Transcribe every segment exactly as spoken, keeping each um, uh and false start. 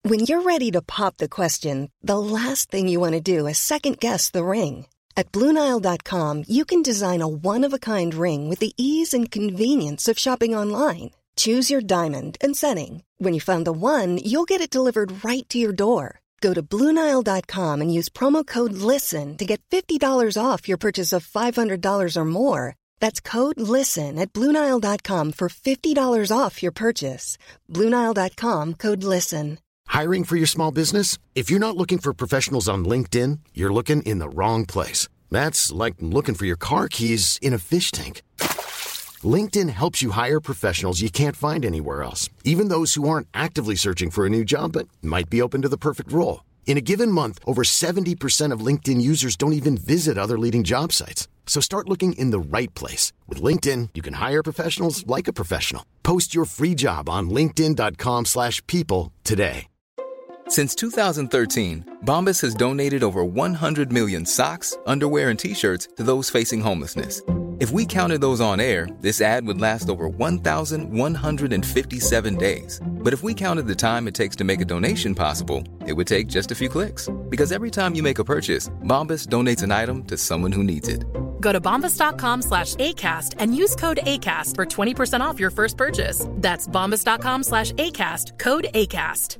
When you're ready to pop the question, the last thing you want to do is second-guess the ring. At Blue Nile dot com, you can design a one-of-a-kind ring with the ease and convenience of shopping online. Choose your diamond and setting. When you find the one, you'll get it delivered right to your door. Go to Blue Nile dot com and use promo code LISTEN to get fifty dollars off your purchase of five hundred dollars or more. That's code LISTEN at Blue Nile dot com for fifty dollars off your purchase. Blue Nile dot com, code LISTEN. Hiring for your small business? If you're not looking for professionals on LinkedIn, you're looking in the wrong place. That's like looking for your car keys in a fish tank. LinkedIn helps you hire professionals you can't find anywhere else, even those who aren't actively searching for a new job but might be open to the perfect role. In a given month, over seventy percent of LinkedIn users don't even visit other leading job sites. So start looking in the right place. With LinkedIn, you can hire professionals like a professional. Post your free job on linkedin dot com slash people today. Since two thousand thirteen, Bombas has donated over one hundred million socks, underwear, and T-shirts to those facing homelessness. If we counted those on air, this ad would last over one thousand one hundred fifty-seven days. But if we counted the time it takes to make a donation possible, it would take just a few clicks. Because every time you make a purchase, Bombas donates an item to someone who needs it. Go to bombas dot com slash ACAST and use code ACAST for twenty percent off your first purchase. That's bombas dot com slash ACAST, code ACAST.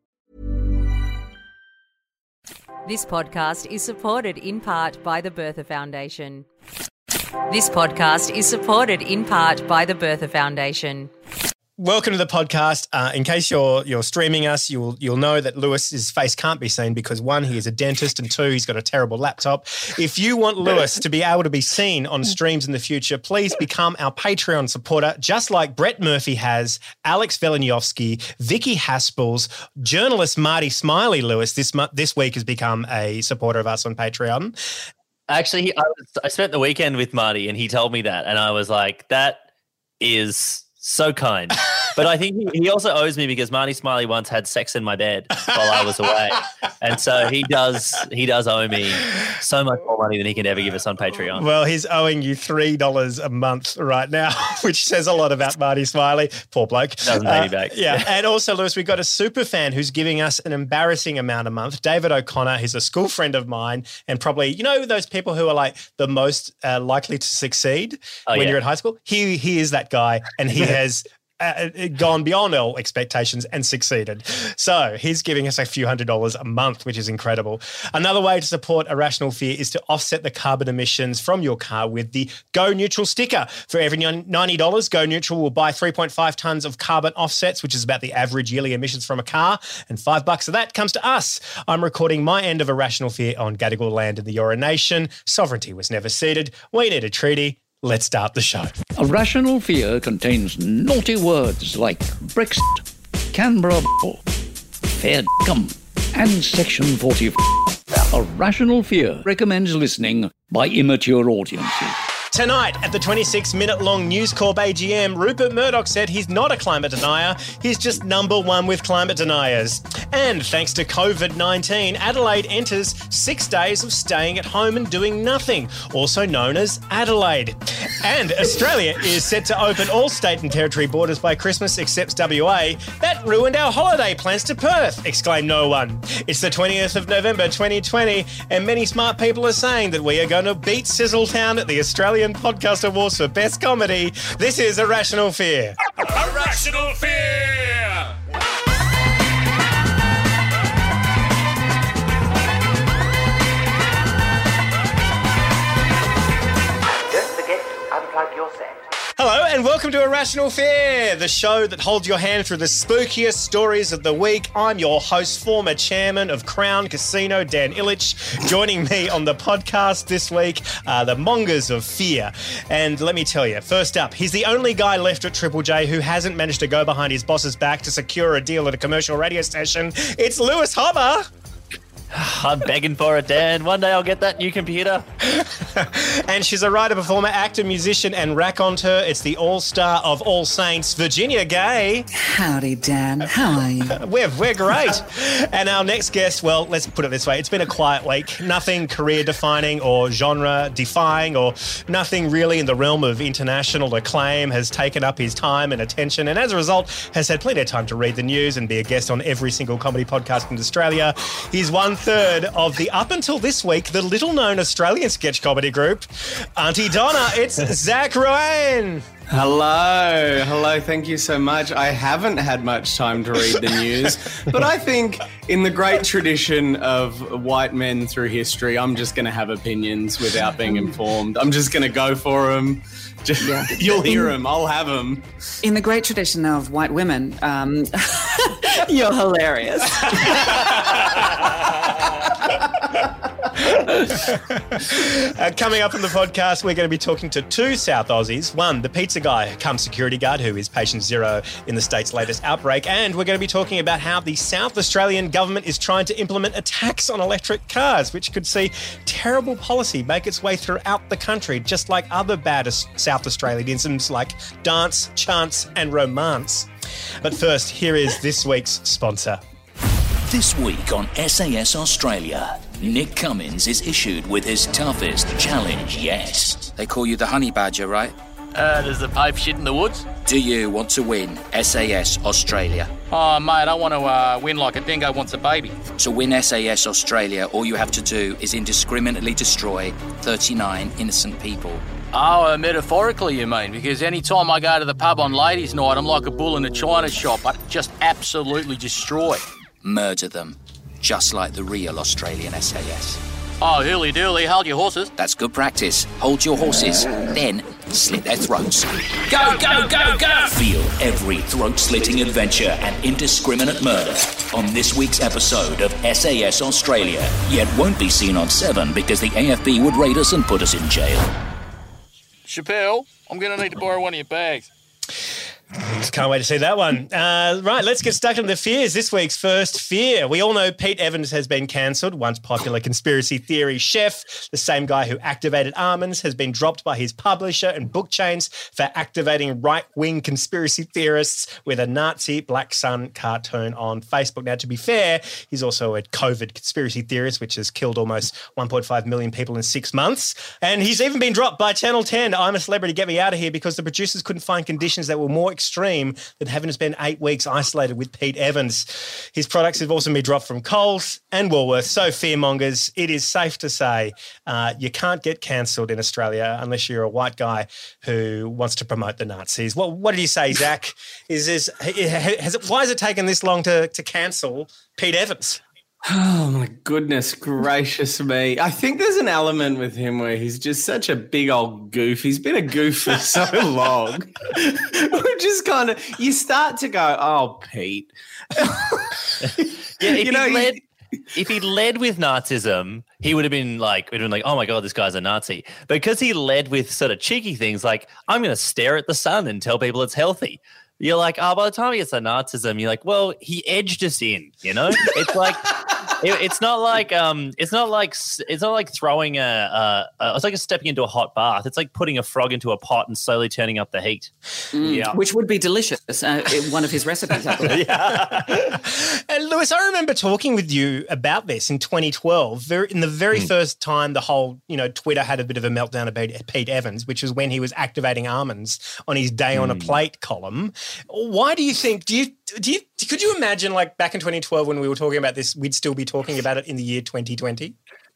This podcast is supported in part by the Bertha Foundation. This podcast is supported in part by the Bertha Foundation. Welcome to the podcast. Uh, in case you're you're streaming us, you'll you'll know that Lewis's face can't be seen because one, he is a dentist, and two, he's got a terrible laptop. If you want Lewis to be able to be seen on streams in the future, please become our Patreon supporter, just like Brett Murphy has, Alex Veleniowski, Vicky Haspels, journalist Marty Smiley. Lewis this mo- this week has become a supporter of us on Patreon. Actually, he, I, was, I spent the weekend with Marty, and he told me that, and I was like, that is so kind. But I think he, he also owes me because Marty Smiley once had sex in my bed while I was away. And so he does he does owe me so much more money than he can ever give us on Patreon. Well, he's owing you three dollars a month right now, which says a lot about Marty Smiley. Poor bloke. Doesn't pay me back. Yeah. And also, Lewis, we've got a super fan who's giving us an embarrassing amount a month. David O'Connor, he's a school friend of mine and probably, you know, those people who are like the most uh, likely to succeed oh, when yeah. you're in high school. He, he is that guy, and he has Uh, gone beyond all expectations and succeeded. So he's giving us a few hundred dollars a month, which is incredible. Another way to support Irrational Fear is to offset the carbon emissions from your car with the Go Neutral sticker. For every ninety dollars, Go Neutral will buy three point five tonnes of carbon offsets, which is about the average yearly emissions from a car, and five bucks of that comes to us. I'm recording my end of Irrational Fear on Gadigal land in the Eora Nation. Sovereignty was never ceded. We need a treaty. Let's start the show. Irrational Fear contains naughty words like Brexit, Canberra, fair cum, and Section forty. Irrational Fear recommends listening by immature audiences. Tonight, at the twenty-six minute long News Corp A G M, Rupert Murdoch said he's not a climate denier, he's just number one with climate deniers. And thanks to COVID nineteen, Adelaide enters six days of staying at home and doing nothing, also known as Adelaide. And Australia is set to open all state and territory borders by Christmas except W A. That ruined our holiday plans to Perth, exclaimed no one. It's the twentieth of November twenty twenty, and many smart people are saying that we are going to beat Sizzletown at the Australian Podcast Awards for Best Comedy. This is Irrational Fear. Irrational Fear! Don't forget to unplug your set. Hello and welcome to Irrational Fear, the show that holds your hand through the spookiest stories of the week. I'm your host, former chairman of Crown Casino, Dan Illich. Joining me on the podcast this week are the mongers of fear. And let me tell you, first up, he's the only guy left at Triple J who hasn't managed to go behind his boss's back to secure a deal at a commercial radio station. It's Lewis Hobber. I'm begging for it, Dan. One day I'll get that new computer. And she's a writer, performer, actor, musician, and raconteur. It's the all-star of All Saints, Virginia Gay. Howdy, Dan. How are you? We're, we're great. And our next guest, well, let's put it this way. It's been a quiet week. Nothing career-defining or genre-defying or nothing really in the realm of international acclaim has taken up his time and attention, and as a result has had plenty of time to read the news and be a guest on every single comedy podcast in Australia. He's one-third of the, up until this week, the little-known Australian sketch comedy group, Auntie Donna. It's Zach Ruane. Hello. Hello. Thank you so much. I haven't had much time to read the news, but I think in the great tradition of white men through history, I'm just going to have opinions without being informed. I'm just going to go for them. Just, yeah. You'll hear them. I'll have them. In the great tradition of white women, um, you're hilarious. uh, coming up on the podcast, we're going to be talking to two South Aussies. One, the pizza guy come security guard who is patient zero in the state's latest outbreak. And we're going to be talking about how the South Australian government is trying to implement a tax on electric cars, which could see terrible policy make its way throughout the country, just like other bad South Australianisms like dance, chance and romance. But first, here is this week's sponsor. This week on S A S Australia, Nick Cummins is issued with his toughest challenge yet. They call you the honey badger, right? Uh, does the Pope shit in the woods? Do you want to win S A S Australia? Oh, mate, I want to uh, win like a dingo wants a baby. To win S A S Australia, all you have to do is indiscriminately destroy thirty-nine innocent people. Oh, uh, metaphorically, you mean? Because any time I go to the pub on ladies' night, I'm like a bull in a china shop. I just absolutely destroy. Murder them, just like the real Australian S A S. Oh, hooly dooly, hold your horses. That's good practice. Hold your horses, then slit their throats. Go, go, go, go! Feel every throat-slitting adventure and indiscriminate murder on this week's episode of S A S Australia, yet won't be seen on Seven because the A F B would raid us and put us in jail. Chappelle, I'm going to need to borrow one of your bags. Just can't wait to see that one. Uh, right, let's get stuck into the fears. This week's first fear. We all know Pete Evans has been cancelled. Once popular conspiracy theory chef, the same guy who activated almonds, has been dropped by his publisher and book chains for activating right-wing conspiracy theorists with a Nazi Black Sun cartoon on Facebook. Now, to be fair, he's also a COVID conspiracy theorist, which has killed almost one point five million people in six months. And he's even been dropped by Channel ten. I'm a Celebrity, Get Me Out of Here, because the producers couldn't find conditions that were more extreme than having to spend eight weeks isolated with Pete Evans. His products have also been dropped from Coles and Woolworths. So fearmongers, it is safe to say uh, you can't get cancelled in Australia unless you're a white guy who wants to promote the Nazis. Well, what did you say, Zach? Is this has it, why has it taken this long to, to cancel Pete Evans? Oh, my goodness gracious me. I think there's an element with him where he's just such a big old goof. He's been a goof for so long. We're just kind of, you start to go, oh, Pete. Yeah, if you know, he led, if he led with Nazism, he would have been like, would have been like, oh my God, this guy's a Nazi. But because he led with sort of cheeky things like, I'm going to stare at the sun and tell people it's healthy. You're like, oh, by the time he gets to Nazism, you're like, well, he edged us in, you know? It's like, it, it's not like, um, it's not like, it's not like throwing a, a, a, it's like a stepping into a hot bath. It's like putting a frog into a pot and slowly turning up the heat. Mm, yeah. Which would be delicious. Uh, one of his recipes, I believe. Yeah. And Lewis, I remember talking with you about this in twenty twelve, very, in the very mm. first time the whole, you know, Twitter had a bit of a meltdown about Pete Evans, which was when he was activating almonds on his Day mm. on a Plate column. Why do you think, do you, do you, could you imagine like back in twenty twelve when we were talking about this, we'd still be talking about it in the year twenty twenty?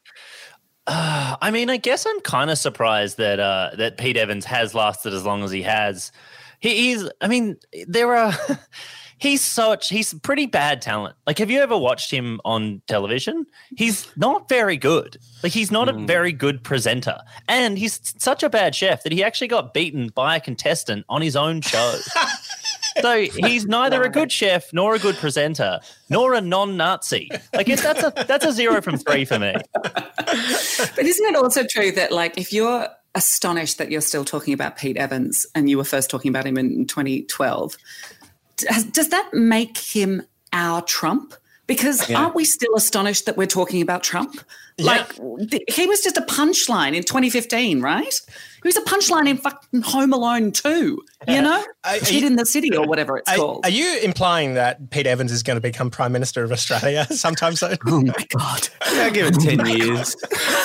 Uh, I mean, I guess I'm kind of surprised that uh, that Pete Evans has lasted as long as he has. He, he's, I mean, there are, he's such, he's pretty bad talent. Like, have you ever watched him on television? He's not very good. Like, he's not mm. a very good presenter. And he's such a bad chef that he actually got beaten by a contestant on his own show. So he's neither a good chef nor a good presenter nor a non-Nazi. Like it's, that's a that's a zero from three for me. But isn't it also true that like if you're astonished that you're still talking about Pete Evans and you were first talking about him in twenty twelve, does, does that make him our Trump? Because Yeah. aren't we still astonished that we're talking about Trump? Like, th- he was just a punchline in twenty fifteen, right? He was a punchline in fucking Home Alone two, you know? Are- are Kid you- in the City or whatever it's Are, called. are you implying that Pete Evans is going to become Prime Minister of Australia sometime soon? Oh, my God. Yeah, give it ten years.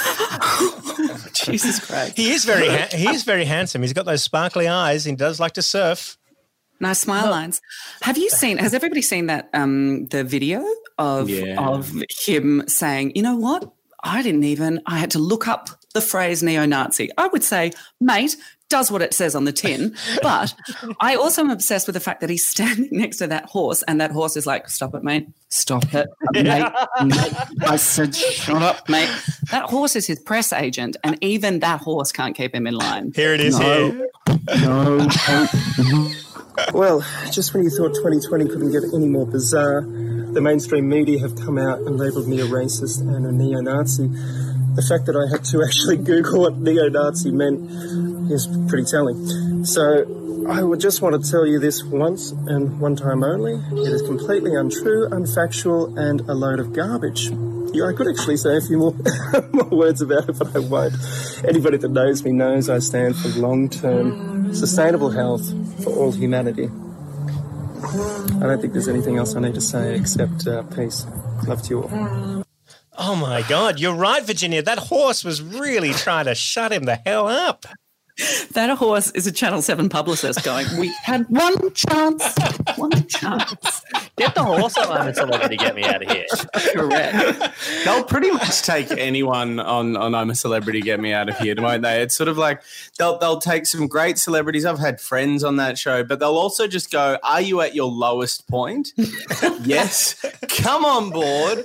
Jesus Christ. He is very ha- he is very handsome. He's got those sparkly eyes. He does like to surf. Nice smile lines. Have you seen, has everybody seen that, um, the video of, Yeah. of him saying, you know what? I didn't even, I had to look up the phrase neo-Nazi. I would say, mate, does what it says on the tin. But I also am obsessed with the fact that he's standing next to that horse and that horse is like, stop it, mate. Stop it, mate. mate. I said, shut up, mate. That horse is his press agent and even that horse can't keep him in line. Here it is. No. Here. No. Well, just when you thought twenty twenty couldn't get any more bizarre, the mainstream media have come out and labelled me a racist and a neo-Nazi. The fact that I had to actually Google what neo-Nazi meant is pretty telling. So I would just want to tell you this once and one time only. It is completely untrue, unfactual, and a load of garbage. Yeah, I could actually say a few more, more words about it, but I won't. Anybody that knows me knows I stand for long-term sustainable health for all humanity. I don't think there's anything else I need to say except uh, peace. Love to you all. Oh my God, you're right, Virginia. That horse was really trying to shut him the hell up. That horse is a Channel seven publicist going, we had one chance, one chance. Get the horse on I'm a Celebrity, get me out of here. Correct. They'll pretty much take anyone on, on I'm a Celebrity, get me out of here, won't they? It's sort of like they'll they'll take some great celebrities. I've had friends on that show, but they'll also just go, are you at your lowest point? Yes. Come on board.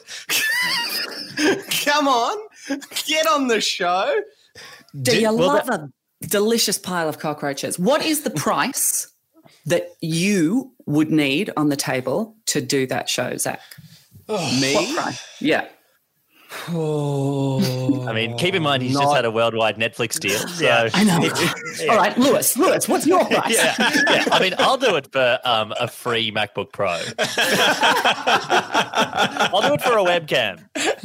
Come on. Get on the show. Do you love a delicious pile of cockroaches? What is the price that you would need on the table to do that show, Zach? Oh, me? What price? Yeah. Oh, I mean, keep in mind he's not- just had a worldwide Netflix deal. So. Yeah. I know. All right, Lewis, Lewis, what's your price? yeah, yeah. I mean, I'll do it for um, a free MacBook Pro. I'll do it for a webcam.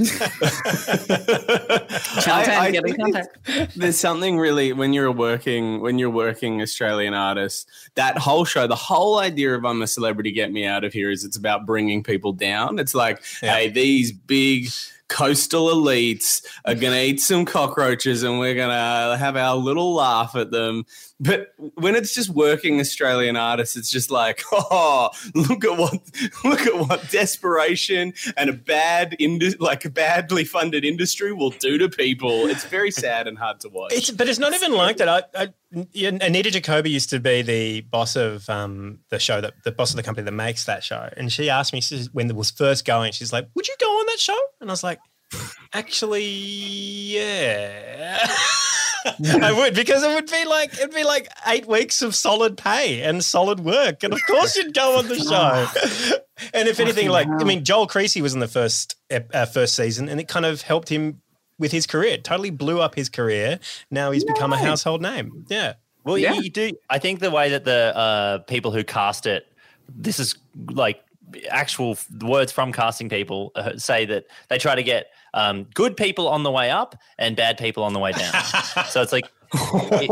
Channel ten, I- I get in think contact. There's something really when you're a working when you're working Australian artist, that whole show, the whole idea of I'm a Celebrity, get me out of here is it's about bringing people down. It's like, Yeah. hey, these big coastal elites are going to eat some cockroaches and we're going to have our little laugh at them. But when it's just working Australian artists, it's just like, oh, look at what, look at what desperation and a bad, indu- like a badly funded industry will do to people. It's very sad and hard to watch. It's, but it's not even like that. I, I, Anita Jacoby used to be the boss of um, the show, that the boss of the company that makes that show. And she asked me, she says, when it was first going, she's like, would you go on that show? And I was like, actually, yeah. I would, because it would be like it'd be like eight weeks of solid pay and solid work, and of course you'd go on the show. And if anything, like I mean, Joel Creasy was in the first uh, first season, and it kind of helped him with his career. It totally blew up his career. Now he's become a household name. Yeah. Well, Yeah. you, you do. I think the way that the uh, people who cast it, this is like actual f- words from casting people uh, say that they try to get um, good people on the way up and bad people on the way down. So it's like, it,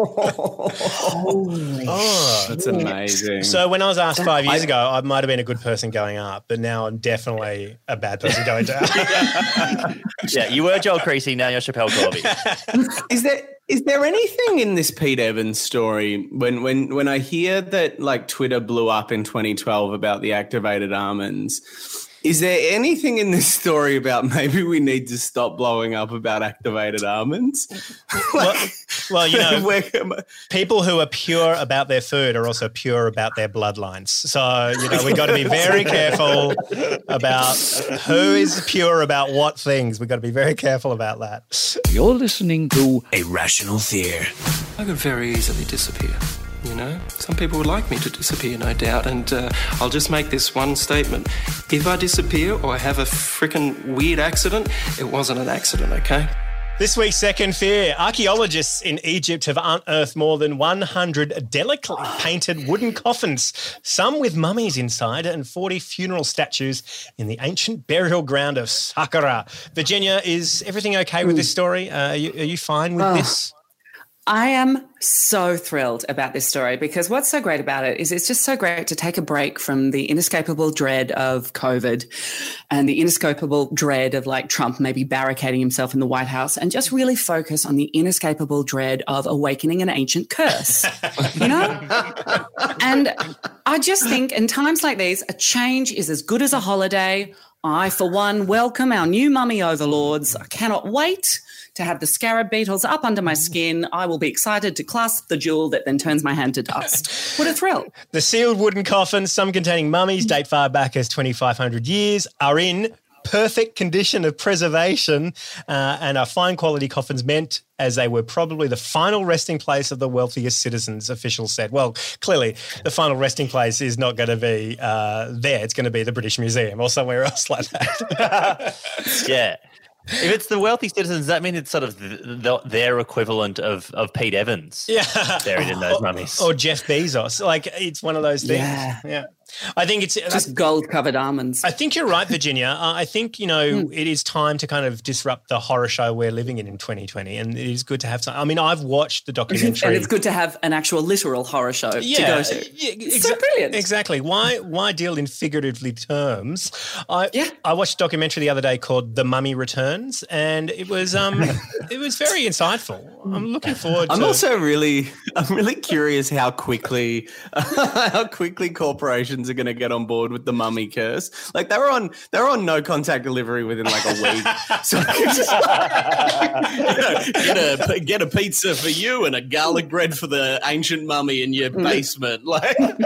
Oh, That's amazing. So when I was asked five years ago, I might have been a good person going up, but now I'm definitely a bad person going down. yeah, you were Joel Creasy, now you're Chappelle Corby. Is there is there anything in this Pete Evans story when when when I hear that like Twitter blew up in twenty twelve about the activated almonds? Is there anything in this story about maybe we need to stop blowing up about activated almonds? well, well, you know, Where- people who are pure about their food are also pure about their bloodlines. So, you know, we've got to be very careful about who is pure about what things. We've got to be very careful about that. You're listening to Irrational Fear. I could very easily disappear. You know, some people would like me to disappear, no doubt. And uh, I'll just make this one statement. If I disappear or I have a freaking weird accident, it wasn't an accident, okay? This week's Second Fear. Archaeologists in Egypt have unearthed more than one hundred delicately painted wooden coffins, some with mummies inside, and forty funeral statues in the ancient burial ground of Saqqara. Virginia, is everything okay with this story? Uh, are, you, are you fine with Oh. this? I am so thrilled about this story because what's so great about it is it's just so great to take a break from the inescapable dread of COVID and the inescapable dread of like Trump maybe barricading himself in the White House and just really focus on the inescapable dread of awakening an ancient curse, you know? And I just think in times like these, a change is as good as a holiday. I, for one, welcome our new mummy overlords. I cannot wait to have the scarab beetles up under my skin. I will be excited to clasp the jewel that then turns my hand to dust. What a thrill. The sealed wooden coffins, some containing mummies, date far back as twenty-five hundred years, are in perfect condition of preservation uh, and are fine quality coffins meant as they were probably the final resting place of the wealthiest citizens, officials said. Well, clearly the final resting place is not going to be uh, there. It's going to be the British Museum or somewhere else like that. Yeah. If it's the wealthy citizens, does that mean it's sort of the, the, their equivalent of, of Pete Evans? Yeah. Buried in those mummies. Or Jeff Bezos. Like, it's one of those things. Yeah. Yeah. I think it's just gold-covered almonds. I think you're right, Virginia. Uh, I think, you know, mm. it is time to kind of disrupt the horror show we're living in in twenty twenty, and it is good to have some. I mean, I've watched the documentary. And it's good to have an actual literal horror show yeah, to go to. Yeah, it's exa- so brilliant. Exactly. Why why deal in figuratively terms? I yeah. I watched a documentary the other day called The Mummy Returns, and it was um it was very insightful. I'm looking forward to I'm also really I'm really curious how quickly how quickly corporations are going to get on board with the mummy curse. Like they were on they were on no contact delivery within like a week. So just like, you know, get a get a pizza for you and a garlic bread for the ancient mummy in your basement. Like well,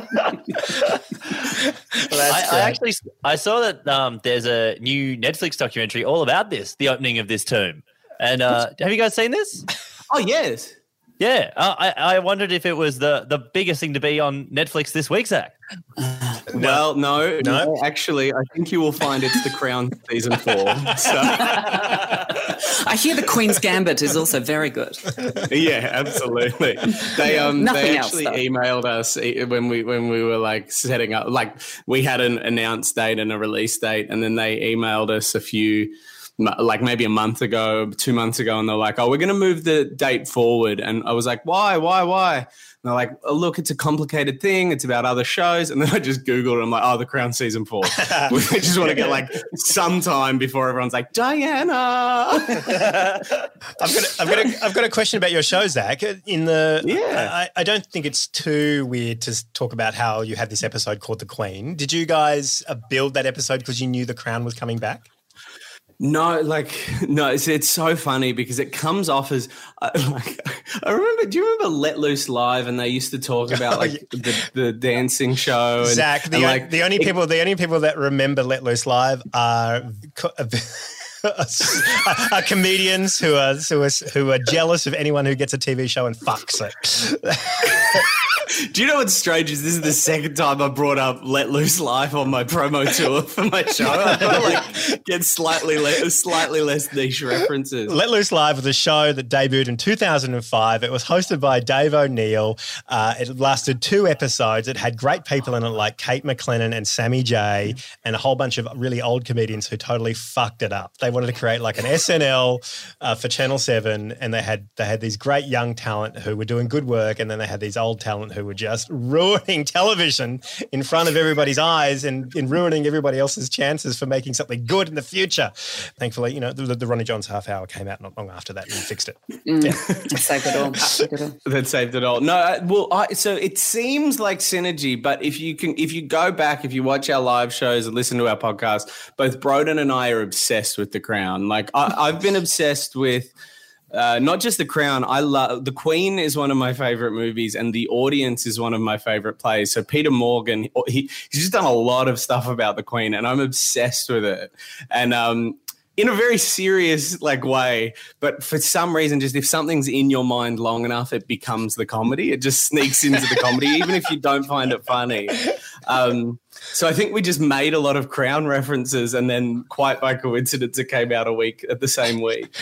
I, I actually I saw that um, there's a new Netflix documentary all about this, the opening of this tomb. And uh, have you guys seen this? Oh yes. Yeah, uh, I, I wondered if it was the, the biggest thing to be on Netflix this week, Zach. Well, no, no. Actually, I think you will find it's The Crown season four. So. I hear The Queen's Gambit is also very good. Yeah, absolutely. They um Nothing they else, actually though. emailed us when we when we were like setting up, like we had an announced date and a release date, and then they emailed us a few. Like maybe a month ago, two months ago, and they're like, oh, we're going to move the date forward. And I was like, why, why, why? And they're like, oh, look, it's a complicated thing. It's about other shows. And then I just Googled it. I'm like, oh, The Crown season four. We just want to get like some time before everyone's like, Diana. I've got a, I've got a, I've got a question about your show, Zach. In the yeah, I, I don't think it's too weird to talk about how you had this episode called The Queen. Did you guys uh, build that episode because you knew The Crown was coming back? No, like, no, it's, it's so funny because it comes off as, uh, like, I remember, do you remember Let Loose Live? And they used to talk about, like, the, the dancing show. And, Zach, the, and, o- like, the only people the only people that remember Let Loose Live are, co- are comedians who are, who are who are jealous of anyone who gets a T V show and fucks it. Do you know what's strange is this is the second time I brought up Let Loose Live on my promo tour for my show. I've got to like get slightly less, slightly less niche references. Let Loose Live was a show that debuted in two thousand five. It was hosted by Dave O'Neill. Uh, it lasted two episodes. It had great people in it like Kate McLennan and Sammy J and a whole bunch of really old comedians who totally fucked it up. They wanted to create like an S N L uh, for Channel seven, and they had they had these great young talent who were doing good work, and then they had these old talent who were just ruining television in front of everybody's eyes and, and ruining everybody else's chances for making something good in the future. Thankfully, you know, the, the Ronnie Johns half hour came out not long after that and fixed it. Mm. Yeah. Saved it all. Saved it all. That saved it all. No, uh, well, I, so it seems like synergy, but if you can, if you go back, if you watch our live shows and listen to our podcast, both Broden and I are obsessed with The Crown. Like I, I've been obsessed with. Uh, not just The Crown. I love The Queen is one of my favorite movies, and The Audience is one of my favorite plays. So Peter Morgan, he, he's just done a lot of stuff about the Queen, and I'm obsessed with it. And um, in a very serious like way, but for some reason, just if something's in your mind long enough, it becomes the comedy. It just sneaks into the comedy, even if you don't find it funny. Um, so I think we just made a lot of Crown references, and then quite by coincidence, it came out a week at the same week.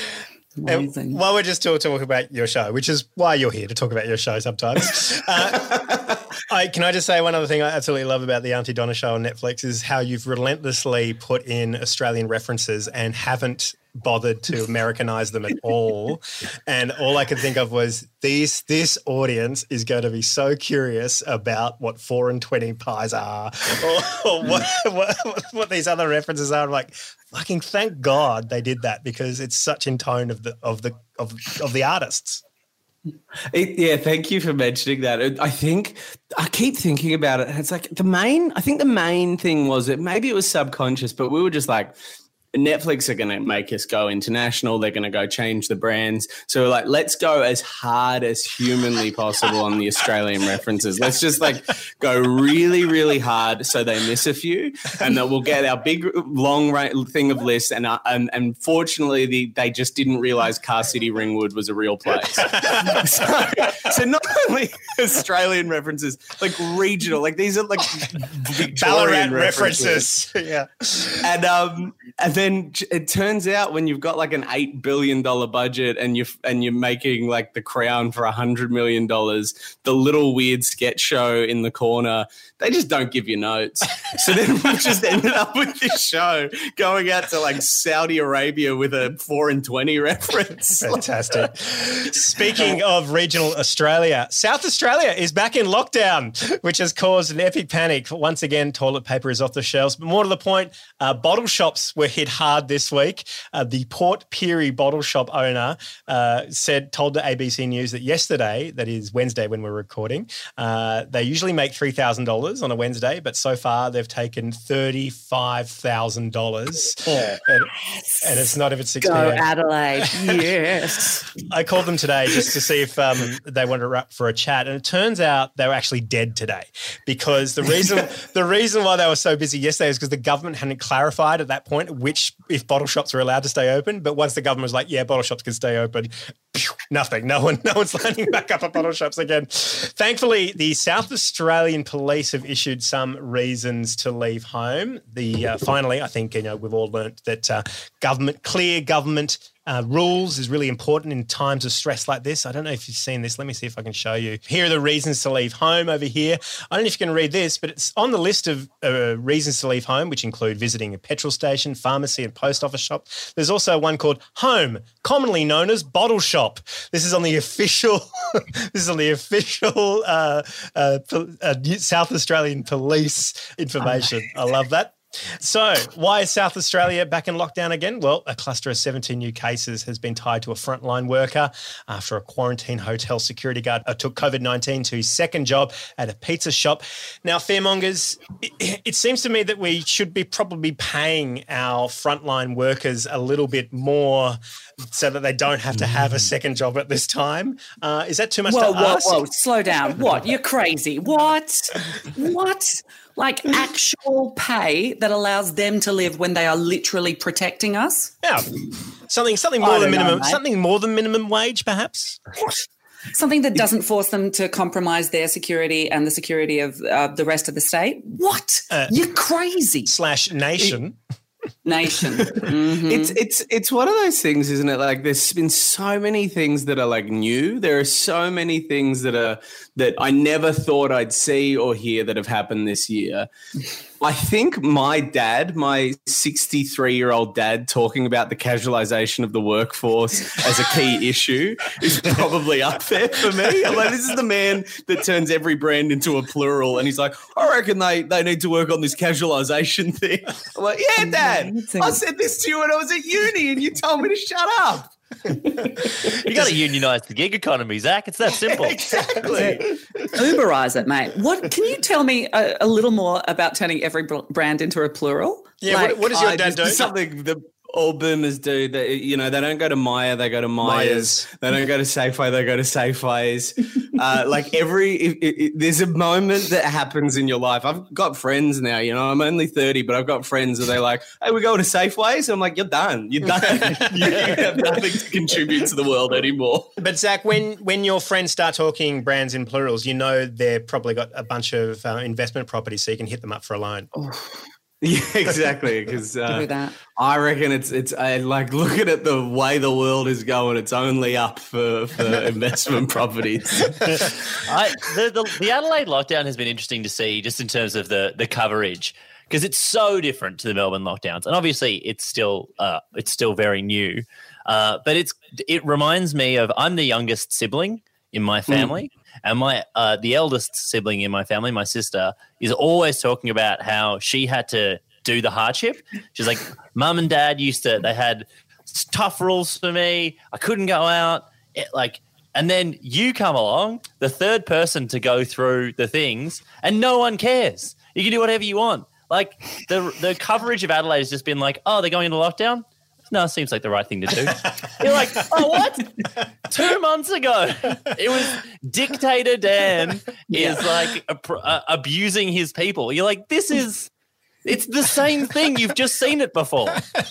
Amazing. While we're just talking about your show, which is why you're here to talk about your show sometimes, uh, I, can I just say one other thing I absolutely love about the Auntie Donna show on Netflix is how you've relentlessly put in Australian references and haven't bothered to Americanize them at all. And all I could think of was these this audience is going to be so curious about what four and twenty pies are or, or what, what, what these other references are. I'm like, fucking thank God they did that because it's such in tone of the of the of, of the artists. It, yeah, thank you for mentioning that. I think I keep thinking about it. It's like the main, I think the main thing was that maybe it was subconscious, but we were just like, Netflix are going to make us go international. They're going to go change the brands. So we're like, let's go as hard as humanly possible on the Australian references. Let's just like go really, really hard so they miss a few, and then we'll get our big long thing of lists. And uh, and, and fortunately, the, they just didn't realize Car City Ringwood was a real place. so, so not only Australian references, like regional, like these are like Victorian references. references. Yeah, and um and then Then it turns out when you've got like an eight billion dollars budget and you're, and you're making like The Crown for one hundred million dollars, the little weird sketch show in the corner, they just don't give you notes. So then we just ended up with this show going out to like Saudi Arabia with a four and twenty reference. Fantastic. Speaking of regional Australia, South Australia is back in lockdown, which has caused an epic panic. Once again, toilet paper is off the shelves. But more to the point, uh, bottle shops were hit hard this week. Uh, the Port Pirie bottle shop owner uh, said, told the A B C News that yesterday, that is Wednesday when we're recording, uh, they usually make three thousand dollars on a Wednesday, but so far they've taken thirty-five thousand dollars. Oh. And, and it's not even six p m. Go Adelaide, yes. I called them today just to see if um, they wanted to wrap for a chat, and it turns out they were actually dead today because the reason the reason why they were so busy yesterday is because the government hadn't clarified at that point which if bottle shops were allowed to stay open. But once the government was like, yeah, bottle shops can stay open, pew, nothing. No one, no one's lining back up at bottle shops again. Thankfully, the South Australian Police have issued some reasons to leave home. The uh, finally, I think you know we've all learnt that uh, government, clear government Uh, rules is really important in times of stress like this. I don't know if you've seen this. Let me see if I can show you. Here are the reasons to leave home over here. I don't know if you can read this, but it's on the list of uh, reasons to leave home, which include visiting a petrol station, pharmacy and post office shop. There's also one called Home, commonly known as Bottle Shop. This is on the official this is on the official uh, uh, uh, South Australian Police information. I love that. So why is South Australia back in lockdown again? Well, a cluster of seventeen new cases has been tied to a frontline worker after a quarantine hotel security guard took COVID nineteen to his second job at a pizza shop. Now, fearmongers, it, it seems to me that we should be probably paying our frontline workers a little bit more so that they don't have to have a second job at this time. Uh, is that too much whoa, to whoa, ask? Whoa, slow down. What? You're crazy. What? What? Like actual pay that allows them to live when they are literally protecting us? Yeah. Something something more I than don't know, minimum mate. something more than minimum wage, perhaps? Something that doesn't force them to compromise their security and the security of uh, the rest of the state? What? Uh, You're crazy. Slash nation. Nation. Mm-hmm. It's it's it's one of those things, isn't it? Like there's been so many things that are like new. There are so many things that are that I never thought I'd see or hear that have happened this year. I think my dad, my sixty-three-year-old dad, talking about the casualisation of the workforce as a key issue is probably up there for me. I'm like, this is the man that turns every brand into a plural, and he's like, I reckon they, they need to work on this casualisation thing. I'm like, yeah, Dad, I said this to you when I was at uni, and you told me to shut up. You got to unionize the gig economy, Zach. It's that simple. Exactly. Uberize it, mate. What can you tell me a, a little more about turning every br- brand into a plural? Yeah, what, what does your I dad just- do? Something that all boomers do. They, you know, they don't go to Myer, they go to Myers. Myers. They don't go to Safeway, they go to Safeways. uh, like every, it, it, there's a moment that happens in your life. I've got friends now, you know, I'm only thirty, but I've got friends where they're like, hey, we're going to Safeways. I'm like, you're done. You're done. You have nothing to contribute to the world anymore. But Zach, when when your friends start talking brands in plurals, you know they've probably got a bunch of uh, investment properties, so you can hit them up for a loan. Oh. Yeah, exactly. Because uh, Do that. I reckon it's it's uh, like looking at the way the world is going, it's only up for, for investment properties. I, the, the the Adelaide lockdown has been interesting to see, just in terms of the the coverage, because it's so different to the Melbourne lockdowns, and obviously it's still uh, it's still very new. Uh, but it's it reminds me of I'm the youngest sibling in my family, mm. and my uh, the eldest sibling in my family, my sister, is always talking about how she had to do the hardship. She's like, Mum and Dad used to, they had tough rules for me. I couldn't go out. It, like, and then you come along, the third person to go through the things, and no one cares. You can do whatever you want. Like the the coverage of Adelaide has just been like, oh, they're going into lockdown. No, it seems like the right thing to do. You're like, oh, what? Two months ago, it was Dictator Dan Yeah. is like a, uh, abusing his people. You're like, this is, it's the same thing. You've just seen it before.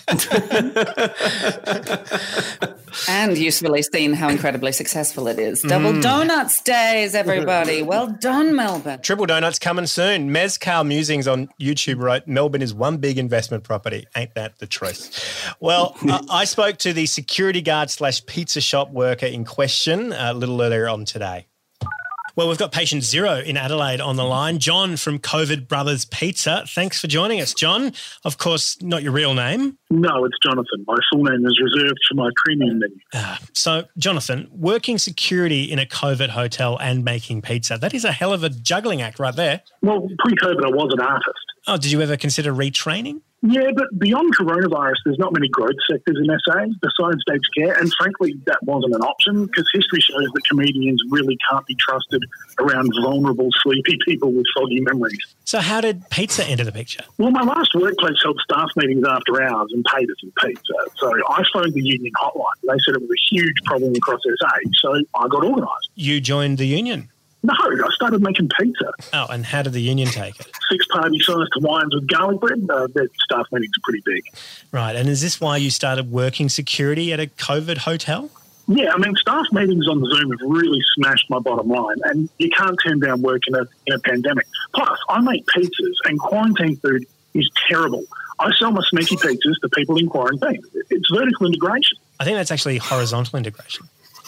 And usefully seen how incredibly successful it is. Double Mm. Donuts Days, everybody. Well done, Melbourne. Triple Donuts coming soon. Mezcal Musings on YouTube wrote, Melbourne is one big investment property. Ain't that the truth? Well, uh, I spoke to the security guard slash pizza shop worker in question uh, a little earlier on today. Well, we've got patient zero in Adelaide on the line. John from COVID Brothers Pizza. Thanks for joining us, John. Of course, not your real name. No, it's Jonathan. My full name is reserved for my premium menu. Ah, so, Jonathan, working security in a COVID hotel and making pizza, that is a hell of a juggling act right there. Well, pre-COVID, I was an artist. Oh, did you ever consider retraining? Yeah, but beyond coronavirus, there's not many growth sectors in S A besides aged care, and frankly, that wasn't an option because history shows that comedians really can't be trusted around vulnerable, sleepy people with foggy memories. So how did pizza enter the picture? Well, my last workplace held staff meetings after hours and paid us in pizza, so I phoned the union hotline. They said it was a huge problem across S A, so I got organised. You joined the union? No, I started making pizza. Oh, and how did the union take it? Six party-sized Hawaiians with garlic bread. Uh, their staff meetings are pretty big. Right, and is this why you started working security at a COVID hotel? Yeah, I mean, staff meetings on Zoom have really smashed my bottom line, and you can't turn down work in a, in a pandemic. Plus, I make pizzas, and quarantine food is terrible. I sell my sneaky pizzas to people in quarantine. It's vertical integration. I think that's actually horizontal integration.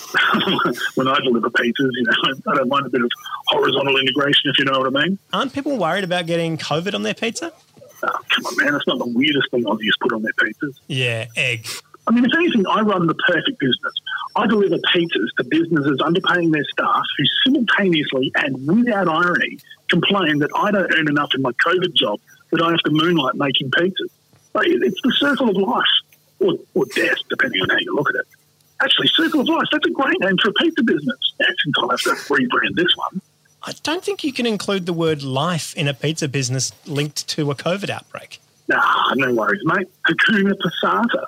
When I deliver pizzas, you know, I don't mind a bit of horizontal integration, if you know what I mean. Aren't people worried about getting COVID on their pizza? Oh, come on, man. That's not the weirdest thing Aussies put on their pizzas. Yeah, egg. I mean, if anything, I run the perfect business. I deliver pizzas to businesses underpaying their staff who simultaneously and without irony complain that I don't earn enough in my COVID job that I have to moonlight making pizzas. Like, it's the circle of life, or, or death, depending on how you look at it. Actually, Circle of Life, that's a great name for a pizza business. Since I'll have to rebrand this one. I don't think you can include the word life in a pizza business linked to a COVID outbreak. Nah, no worries, mate. Hakuna Passata.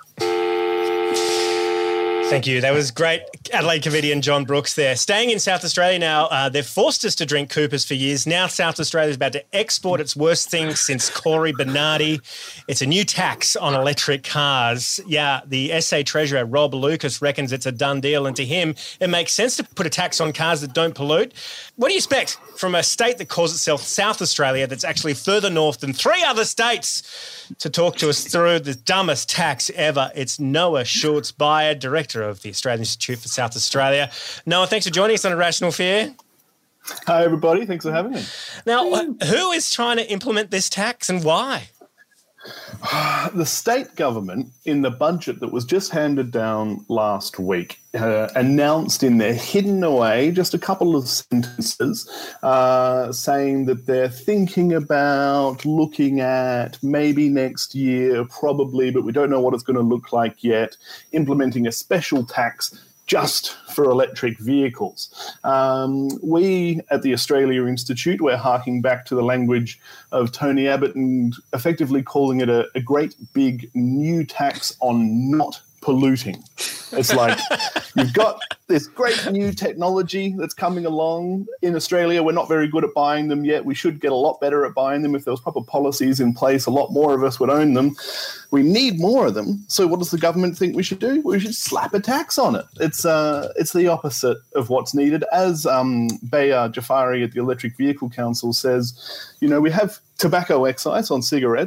Thank you. That was great. Adelaide comedian John Brooks there. Staying in South Australia now, uh, they've forced us to drink Coopers for years. Now South Australia is about to export its worst thing since Corey Bernardi. It's a new tax on electric cars. Yeah, the S A Treasurer, Rob Lucas, reckons it's a done deal, and to him, it makes sense to put a tax on cars that don't pollute. What do you expect from a state that calls itself South Australia that's actually further north than three other states? To talk to us through the dumbest tax ever, it's Noah Schultz-Beyer, Director of the Australian Institute for South Australia. Noah, thanks for joining us on Irrational Fear. Hi, everybody. Thanks for having me. Now, who is trying to implement this tax and why? The state government, in the budget that was just handed down last week, uh, announced in there, hidden away, just a couple of sentences, uh, saying that they're thinking about looking at maybe next year, probably, but we don't know what it's going to look like yet, implementing a special tax just for electric vehicles. Um, we at the Australia Institute, we're harking back to the language of Tony Abbott and effectively calling it a, a great big new tax on not polluting. It's like you've got this great new technology that's coming along. In Australia, we're not very good at buying them yet. We should get a lot better at buying them. If there was proper policies in place, a lot more of us would own them. We need more of them. So what does the government think we should do? We should slap a tax on it. It's uh, it's the opposite of what's needed. As um, Bayar Jafari at the Electric Vehicle Council says, you know, we have tobacco excise on cigarettes,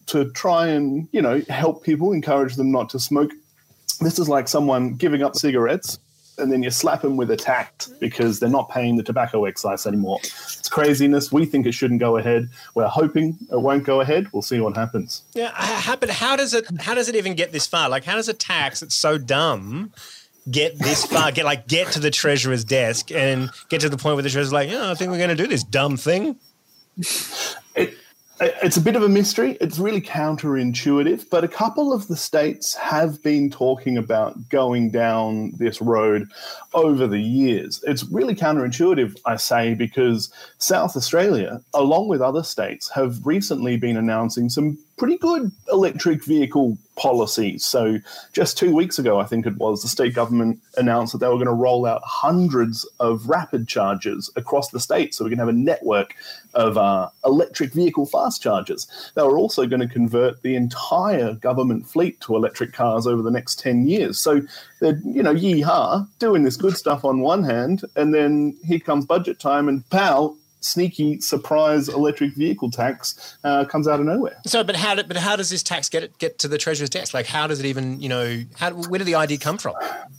to try and, you know, help people, encourage them not to smoke. This is like someone giving up cigarettes and then you slap them with a tax because they're not paying the tobacco excise anymore. It's craziness. We think it shouldn't go ahead. We're hoping it won't go ahead. We'll see what happens. Yeah, how, but how does it? How does it even get this far? Like, how does a tax that's so dumb get this far? Get like get to the treasurer's desk and get to the point where the treasurer's like, yeah, I think we're going to do this dumb thing. It, It's a bit of a mystery. It's really counterintuitive, but a couple of the states have been talking about going down this road over the years. It's really counterintuitive, I say, because South Australia, along with other states, have recently been announcing some pretty good electric vehicle policies. So just two weeks ago, I think it was, the state government announced that they were going to roll out hundreds of rapid chargers across the state so we can have a network of uh, electric vehicle fast chargers. They were also going to convert the entire government fleet to electric cars over the next ten years. So they're, you know, yee-haw, doing this good stuff on one hand, and then here comes budget time and pow, sneaky surprise electric vehicle tax uh, comes out of nowhere. So, but how? Do, but how does this tax get it, get to the Treasurer's desk? Like, how does it even? You know, how, where did the idea come from?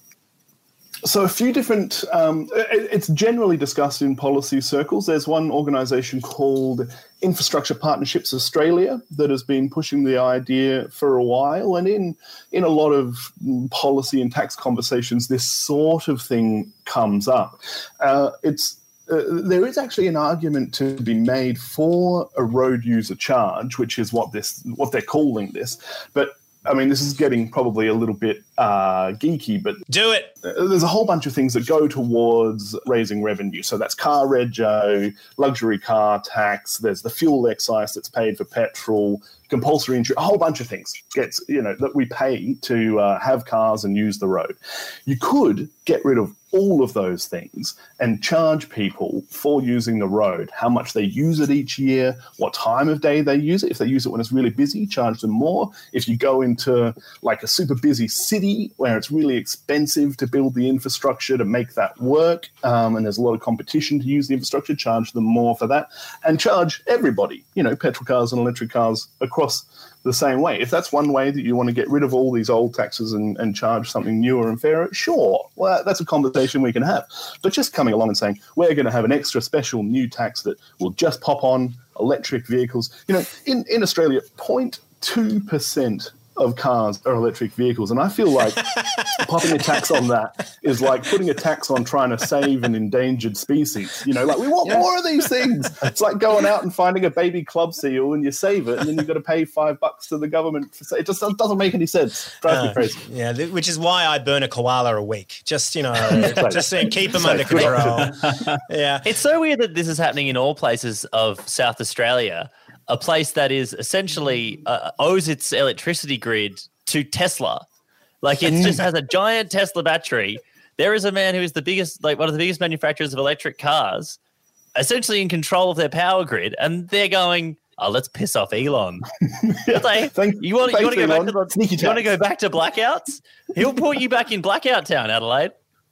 So a few different. Um, it, it's generally discussed in policy circles. There's one organisation called Infrastructure Partnerships Australia that has been pushing the idea for a while, and in in a lot of policy and tax conversations, this sort of thing comes up. Uh, it's Uh, there is actually an argument to be made for a road user charge, which is what this what they're calling this. But I mean, this is getting probably a little bit uh, geeky, but do it. There's a whole bunch of things that go towards raising revenue. So that's car rego, luxury car tax. There's the fuel excise that's paid for petrol, compulsory insurance, a whole bunch of things gets you know that we pay to uh, have cars and use the road. You could get rid of all of those things and charge people for using the road, how much they use it each year, what time of day they use it. If they use it when it's really busy, charge them more. If you go into like a super busy city where it's really expensive to build the infrastructure to make that work, um, and there's a lot of competition to use the infrastructure, charge them more for that, and charge everybody, you know, petrol cars and electric cars across the same way. If that's one way that you want to get rid of all these old taxes and, and charge something newer and fairer, sure, well, that's a conversation we can have. But just coming along and saying, we're going to have an extra special new tax that will just pop on electric vehicles. You know, in, in Australia, zero point two percent of cars are electric vehicles. And I feel like popping a tax on that is like putting a tax on trying to save an endangered species. You know, like we want yeah. more of these things. It's like going out and finding a baby club seal and you save it and then you've got to pay five bucks to the government. For, it just doesn't make any sense. It drives no. me crazy. Yeah, which is why I burn a koala a week. Just, you know, just uh, keep them under control. Yeah. It's so weird that this is happening in all places of South Australia. A place that is essentially uh, owes its electricity grid to Tesla. Like it just has a giant Tesla battery. There is a man who is the biggest, like one of the biggest manufacturers of electric cars, essentially in control of their power grid. And they're going, oh, let's piss off Elon. yeah. like, Thank, you want, you want to go Elon. back to the, Sneaky you want to go back to blackouts? He'll put you back in blackout town, Adelaide.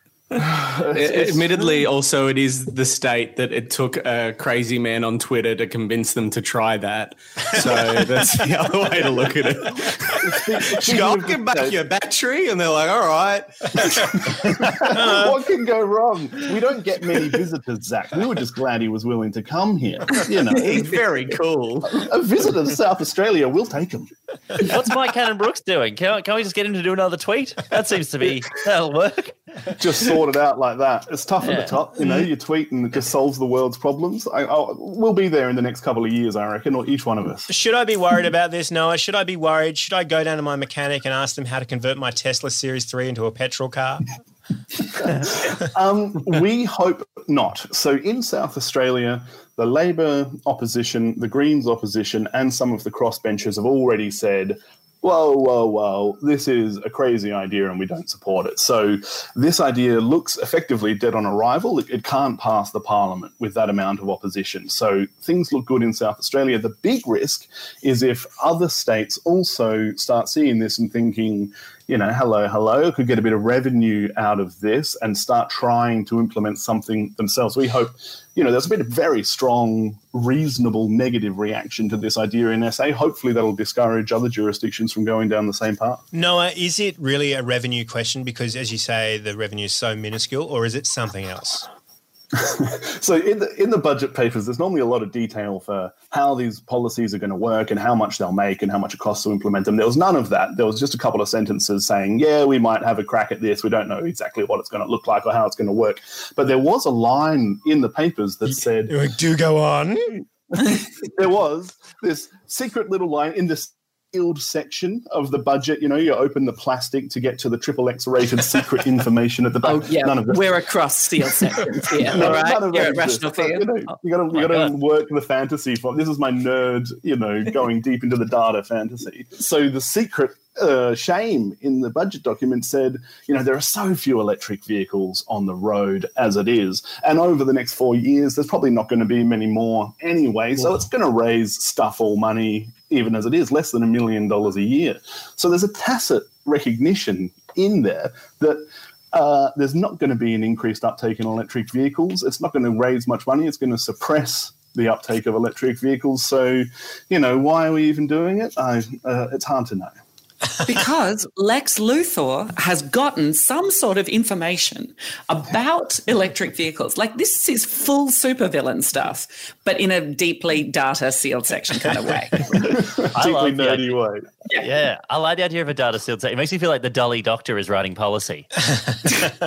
Admittedly, also, it is the state that it took a crazy man on Twitter to convince them to try that. So that's the other way to look at it. You go, I'll give back your battery, and they're like, all right. What can go wrong? We don't get many visitors, Zach. We were just glad he was willing to come here. You know, he's very cool. A visitor to South Australia, we'll take him. What's Mike Cannon-Brookes doing? Can, can we just get him to do another tweet? That seems to be, that'll work. Just sort it out like that. It's tough yeah. at the top, you know. You tweet and it just solves the world's problems. I, I'll, we'll be there in the next couple of years, I reckon, or each one of us. Should I be worried about this, Noah? Should I be worried? Should I go down to my mechanic and ask them how to convert my Tesla Series three into a petrol car? um, we hope not. So in South Australia, the Labor opposition, the Greens opposition, and some of the crossbenchers have already said, whoa, whoa, whoa, this is a crazy idea and we don't support it. So this idea looks effectively dead on arrival. It, it can't pass the parliament with that amount of opposition. So things look good in South Australia. The big risk is if other states also start seeing this and thinking, you know, hello, hello, could get a bit of revenue out of this and start trying to implement something themselves. We hope you know, there's been a very strong, reasonable negative reaction to this idea in S A. Hopefully that'll discourage other jurisdictions from going down the same path. Noah, is it really a revenue question? Because, as you say, the revenue is so minuscule, or is it something else? So in the in the budget papers, there's normally a lot of detail for how these policies are going to work and how much they'll make and how much it costs to implement them. There was none of that. There was just a couple of sentences saying, yeah, we might have a crack at this. We don't know exactly what it's going to look like or how it's going to work. But there was a line in the papers that said... Do go on. There was this secret little line in this sealed section of the budget. You know, you open the plastic to get to the triple X rated secret information at the back. Oh, yeah. None of this. We're across sealed sections here. No, all right. none of You're that at Rational exists. Fear. You know, you got to you got to work the fantasy for. This is my nerd, you know, going deep into the data fantasy. So the secret uh, shame in the budget document said, you know, there are so few electric vehicles on the road as it is, and over the next four years, there's probably not going to be many more anyway. So it's going to raise stuff all money, even as it is, less than a million dollars a year. So there's a tacit recognition in there that uh, there's not going to be an increased uptake in electric vehicles. It's not going to raise much money. It's going to suppress the uptake of electric vehicles. So, you know, why are we even doing it? I, uh, it's hard to know. Because Lex Luthor has gotten some sort of information about electric vehicles. Like, this is full supervillain stuff, but in a deeply data sealed section kind of way. I Deeply love the nerdy idea. way. Yeah. yeah, I like the idea of a data sealed section. It makes me feel like the Dully doctor is writing policy. Have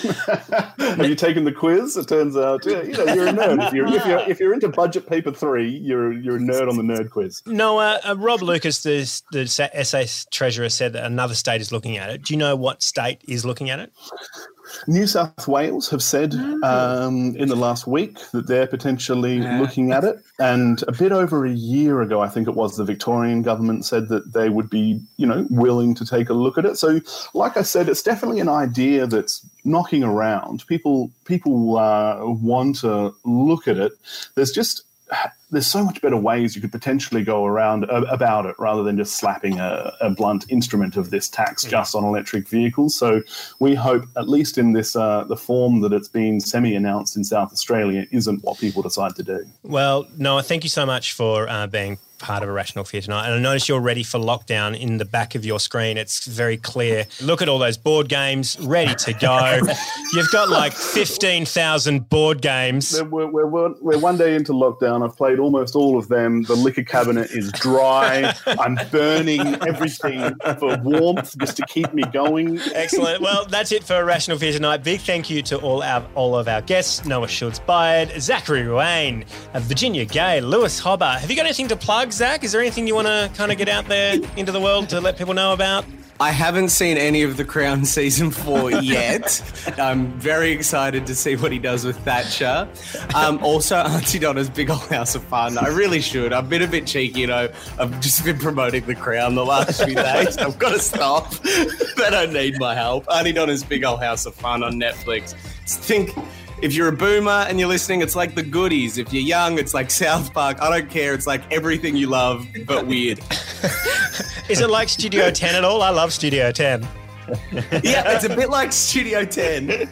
you taken the quiz? It turns out, yeah, you know, you're a nerd. If you're, if you're if you're into budget paper three, you're you're a nerd on the nerd quiz. Noah, uh, Rob Lucas, the, the S A Treasurer, said that another state is looking at it. Do you know what state is looking at it? New South Wales have said um, in the last week that they're potentially Yeah. looking at it. And a bit over a year ago, I think it was, the Victorian government said that they would be, you know, willing to take a look at it. So, like I said, it's definitely an idea that's knocking around. People, people uh, want to look at it. There's just... There's so much better ways you could potentially go around uh, about it rather than just slapping a, a blunt instrument of this tax just on electric vehicles. So we hope, at least in this uh, the form that it's been semi-announced in South Australia, isn't what people decide to do. Well, Noah, thank you so much for uh, being part of Irrational Fear tonight. And I notice you're ready for lockdown in the back of your screen. It's very clear. Look at all those board games ready to go. You've got like fifteen thousand board games. We're, we're, we're, we're one day into lockdown. I've played almost all of them. The liquor cabinet is dry. I'm burning everything for warmth just to keep me going. Excellent. Well, that's it for Irrational Fear tonight. Big thank you to all our all of our guests: Noah Schultz-Byard, Zachary Ruane, uh, Virginia Gay, Lewis Hobber. Have you got anything to plug, Zach? Is there anything you want to kind of get out there into the world to let people know about? I haven't seen any of The Crown season four yet. I'm very excited to see what he does with Thatcher. Um, also, Auntie Donna's Big Old House of Fun. I really should. I've been a bit cheeky, you know. I've just been promoting The Crown the last few days. I've got to stop. They don't need my help. Auntie Donna's Big Old House of Fun on Netflix. Think... If you're a boomer and you're listening, it's like The Goodies. If you're young, it's like South Park. I don't care. It's like everything you love, but weird. Is it like Studio ten at all? I love Studio ten. Yeah, it's a bit like Studio ten.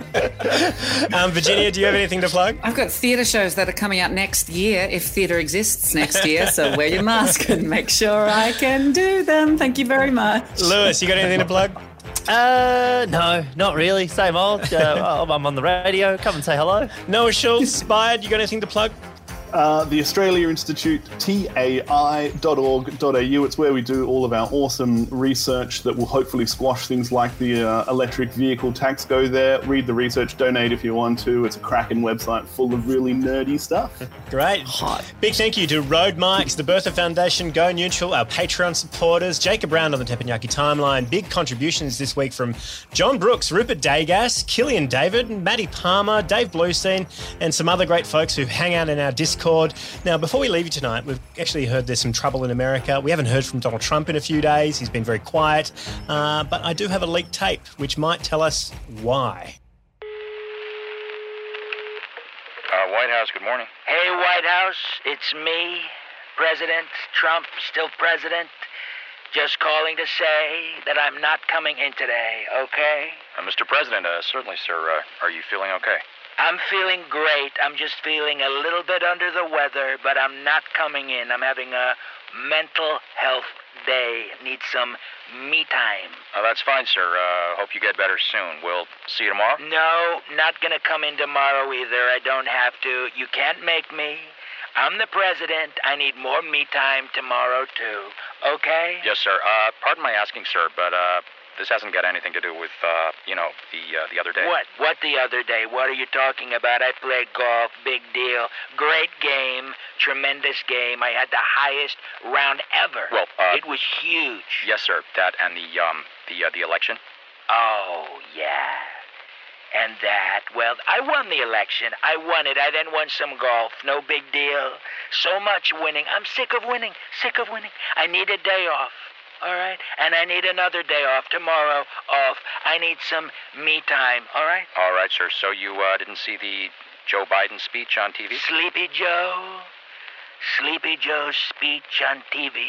um, Virginia, do you have anything to plug? I've got theatre shows that are coming out next year, if theatre exists next year, so wear your mask and make sure I can do them. Thank you very much. Lewis, you got anything to plug? Uh, no, not really. Same old. Uh, I'm on the radio. Come and say hello. Noah Schultz-Byard, you got anything to plug? Uh, the Australia Institute, T A I dot org dot A U. It's where we do all of our awesome research that will hopefully squash things like the uh, electric vehicle tax. Go there, read the research, donate if you want to. It's a cracking website full of really nerdy stuff. Great. Hot. Big thank you to Road Mikes, the Bertha Foundation, Go Neutral, our Patreon supporters, Jacob Brown on the Teppanyaki Timeline. Big contributions this week from John Brooks, Rupert Daygas, Killian David, Maddie Palmer, Dave Bluestein, and some other great folks who hang out in our Discord. Now, before we leave you tonight, we've actually heard there's some trouble in America. We haven't heard from Donald Trump in a few days. He's been very quiet. Uh, but I do have a leaked tape, which might tell us why. Uh, White House, good morning. Hey, White House, it's me, President Trump, still president. Just calling to say that I'm not coming in today, okay? Uh, Mister President, uh, certainly, sir. Uh, are you feeling okay? I'm feeling great. I'm just feeling a little bit under the weather, but I'm not coming in. I'm having a mental health day. Need some me time. Oh, that's fine, sir. Uh, hope you get better soon. We'll see you tomorrow? No, not gonna come in tomorrow either. I don't have to. You can't make me. I'm the president. I need more me time tomorrow, too. Okay? Yes, sir. Uh, pardon my asking, sir, but, uh, this hasn't got anything to do with, uh, you know, the uh, the other day. What? What the other day? What are you talking about? I played golf. Big deal. Great game. Tremendous game. I had the highest round ever. Well, uh... It was huge. Yes, sir. That and the, um, the, uh, the election? Oh, yeah. And that, well, I won the election. I won it. I then won some golf. No big deal. So much winning. I'm sick of winning. Sick of winning. I need a day off. All right? And I need another day off. Tomorrow off. I need some me time. All right? All right, sir. So you uh, didn't see the Joe Biden speech on T V? Sleepy Joe. Sleepy Joe's speech on T V.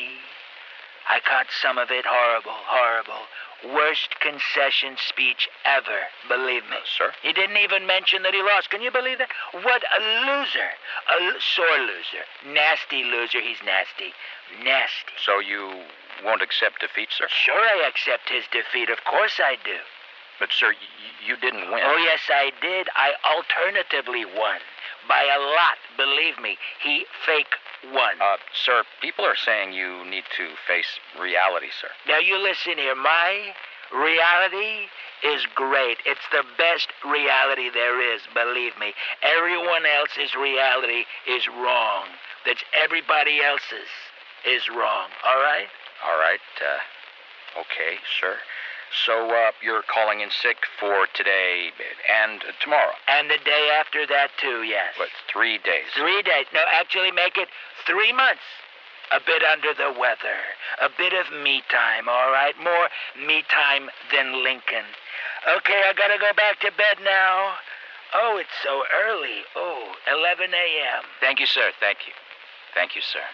I caught some of it. Horrible, horrible. Worst concession speech ever, believe me. Uh, sir? He didn't even mention that he lost. Can you believe that? What a loser. A l- sore loser. Nasty loser. He's nasty. Nasty. So you won't accept defeat, sir? Sure I accept his defeat. Of course I do. But, sir, y- you didn't win. Oh, yes, I did. I alternatively won. By a lot, believe me. He fake won. Uh, sir, people are saying you need to face reality, sir. Now, you listen here. My reality is great. It's the best reality there is, believe me. Everyone else's reality is wrong. That's everybody else's is wrong, all right? All right, uh, okay, sir. So, uh, you're calling in sick for today and uh, tomorrow? And the day after that, too, yes. What, three days? Three days. No, actually make it three months. A bit under the weather. A bit of me time, all right? More me time than Lincoln. Okay, I gotta go back to bed now. Oh, it's so early. Oh, eleven a.m. Thank you, sir. Thank you. Thank you, sir.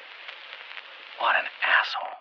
What an asshole.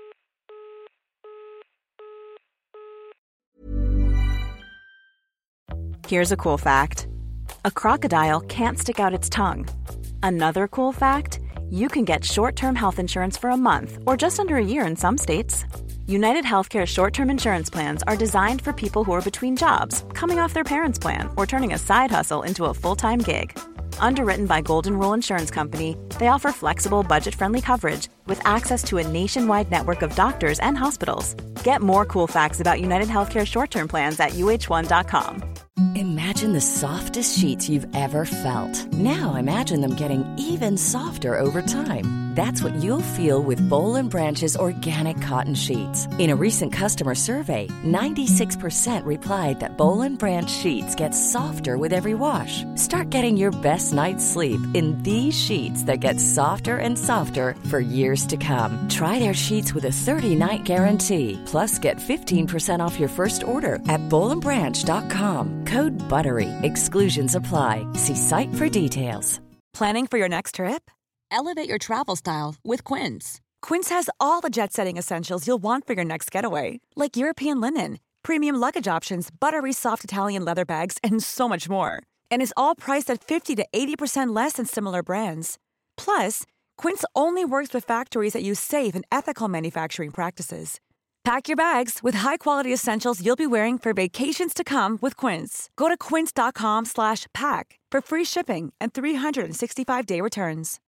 Here's a cool fact. A crocodile can't stick out its tongue. Another cool fact, you can get short-term health insurance for a month or just under a year in some states. United Healthcare short-term insurance plans are designed for people who are between jobs, coming off their parents' plan, or turning a side hustle into a full-time gig. Underwritten by Golden Rule Insurance Company, they offer flexible, budget-friendly coverage with access to a nationwide network of doctors and hospitals. Get more cool facts about United Healthcare short-term plans at U H one dot com. Imagine the softest sheets you've ever felt. Now imagine them getting even softer over time. That's what you'll feel with Boll and Branch's organic cotton sheets. In a recent customer survey, ninety-six percent replied that Boll and Branch sheets get softer with every wash. Start getting your best night's sleep in these sheets that get softer and softer for years to come. Try their sheets with a thirty-night guarantee. Plus, get fifteen percent off your first order at boll and branch dot com. Code BUTTERY. Exclusions apply. See site for details. Planning for your next trip? Elevate your travel style with Quince. Quince has all the jet-setting essentials you'll want for your next getaway, like European linen, premium luggage options, buttery soft Italian leather bags, and so much more. And is all priced at fifty to eighty percent less than similar brands. Plus, Quince only works with factories that use safe and ethical manufacturing practices. Pack your bags with high-quality essentials you'll be wearing for vacations to come with Quince. Go to quince dot com slash pack for free shipping and three sixty-five day returns.